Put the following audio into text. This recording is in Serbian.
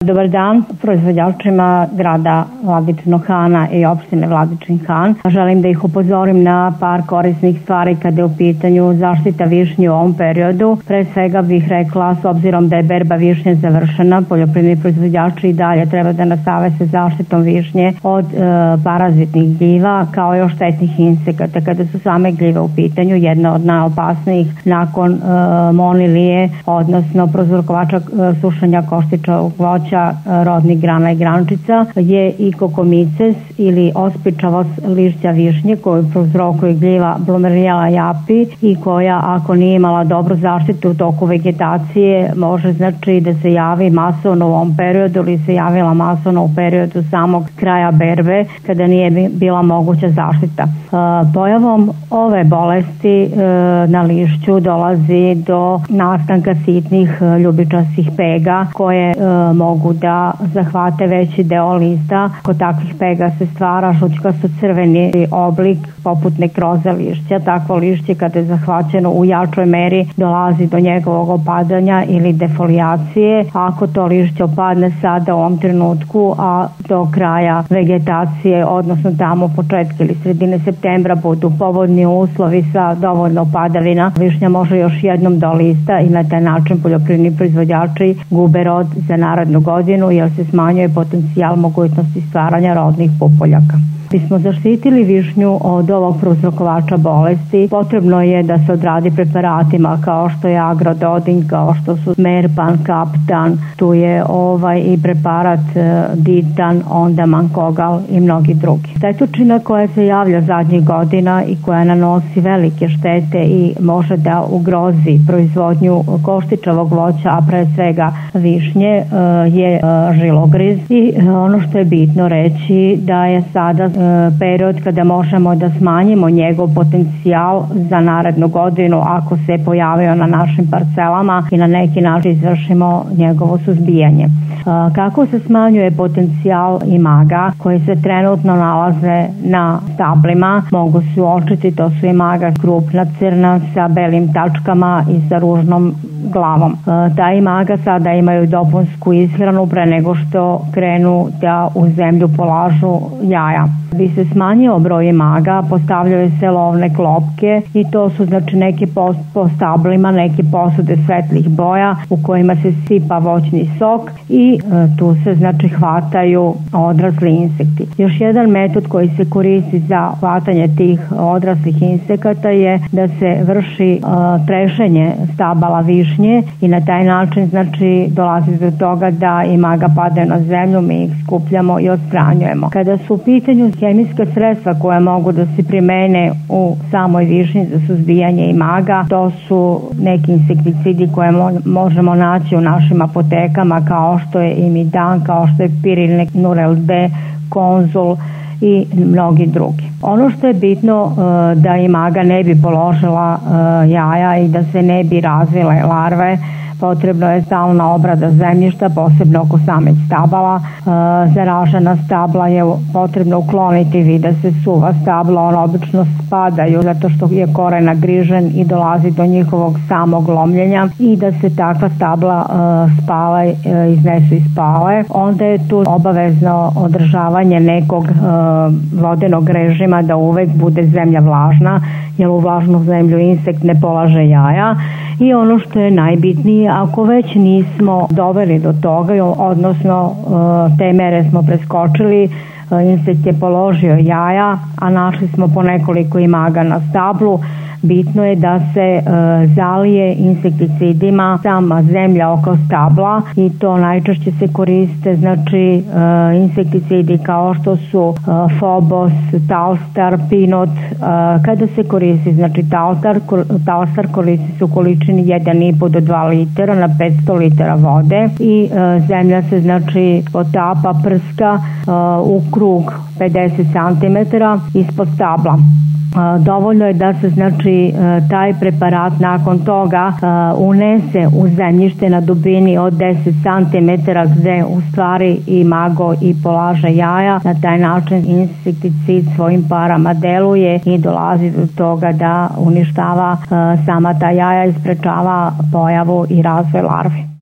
Dobar dan proizvođačima grada Vladičnog Hana i opštine Vladičin Han. Želim da ih upozorim na par korisnih stvari kada je u pitanju zaštita višnje u ovom periodu. Pre svega bih rekla, s obzirom da je berba višnje završena, poljoprivredni proizvođači i dalje treba da nastave sa zaštitom višnje od parazitnih gljiva kao i od štetnih insekata. Kada su same gljive u pitanju, jedna od najopasnijih nakon monilije, odnosno prouzrokovača sušenja koštičavog voća, rodnih grana i grančica, je i kokomices ili ospičavost lišća višnje koju prouzrokuje gljiva Blumeriella japi i koja, ako nije imala dobru zaštitu u toku vegetacije, može znači da se javi masovno u ovom periodu ili se javila masovno u periodu samog kraja berbe kada nije bila moguća zaštita. Pojavom ove bolesti na lišću dolazi do nastanka sitnih ljubičastih pega koje mogu da zahvate veći deo lista. Kod takvih pega se stvara žućkasto-crveni oblik poput nekroza lišća. Takvo lišće kada je zahvaćeno u jačoj meri dolazi do njegovog opadanja ili defolijacije. Ako to lišće opadne sada u ovom trenutku, a do kraja vegetacije, odnosno tamo početka ili sredine septembra budu povodni uslovi sa dovoljno padavina, višnja može još jednom do lista i na taj način poljoprivredni proizvođači gube rod za narednu godinu jer se smanjuje potencijal mogućnosti stvaranja rodnih pupoljaka. Bismo zaštitili višnju od ovog prouzrokovača bolesti, potrebno je da se odradi preparatima kao što je Agrododin, kao što su Merpan, Kaptan, tu je i preparat Ditan, onda Mankogal i mnogi drugi. Štetočina koja se javlja zadnjih godina i koja nanosi velike štete i može da ugrozi proizvodnju koštičavog voća, a pre svega višnje, je žilogriz. I ono što je bitno reći da je sada period kada možemo da smanjimo njegov potencijal za narednu godinu ako se pojavio na našim parcelama i na neki način izvršimo njegovo suzbijanje. Kako se smanjuje potencijal imaga koji se trenutno nalaze na stablima, mogu se uočiti, to su imaga krupna crna sa belim tačkama i sa ružnom glavom. Ta imaga sada imaju dopunsku ishranu pre nego što krenu da u zemlju polažu jaja. Bi se smanjio broj imaga, postavljaju se lovne klopke i to su znači neke po stablima, neke posude svetlih boja u kojima se sipa voćni sok i tu se znači hvataju odrasli insekti. Još jedan metod koji se koristi za hvatanje tih odraslih insekata je da se vrši trešenje stabala višnje i na taj način znači dolazi do toga da imaga padaju na zemlju, mi ih skupljamo i odstranjujemo. Kada su u pitanju hemijska sredstva koja mogu da se primene u samoj višnji za suzbijanje imaga, to su neki insekticidi koje možemo naći u našim apotekama kao što je imidan, kao što je pirilnik, Nurel B, Konzul i mnogi drugi. Ono što je bitno da imaga ne bi položila jaja i da se ne bi razvile larve, potrebno je stalna obrada zemljišta, posebno oko samih stabala. Zaražena stabla je potrebno ukloniti, vide se suva stabla, ona obično spadaju zato što je koren nagrižen i dolazi do njihovog samog lomljenja i da se takva stabla spale, iznesu i spale. Onda je tu obavezno održavanje nekog vodenog režima da uvek bude zemlja vlažna, jer u vlažnu zemlju insekt ne polaže jaja. I ono što je najbitnije, ako već nismo doveli do toga, odnosno te mere smo preskočili, insekt je položio jaja, a našli smo po nekoliko imaga na stablu, bitno je da se zalije insekticidima sama zemlja oko stabla i to najčešće se koriste znači insekticidi kao što su Phobos, Talstar, Pinot. Kada se koristi znači Talstar koristi se u količini 1,5 do 2 litera na 500 litera vode i zemlja se znači potapa, prska u krug 50 cm ispod stabla. Dovoljno je da se znači taj preparat nakon toga unese u zemljište na dubini od 10 cm gde u stvari imago i polaže jaja. Na taj način insekticid svojim parama deluje i dolazi do toga da uništava sama ta jaja i sprečava pojavu i razvoj larvi.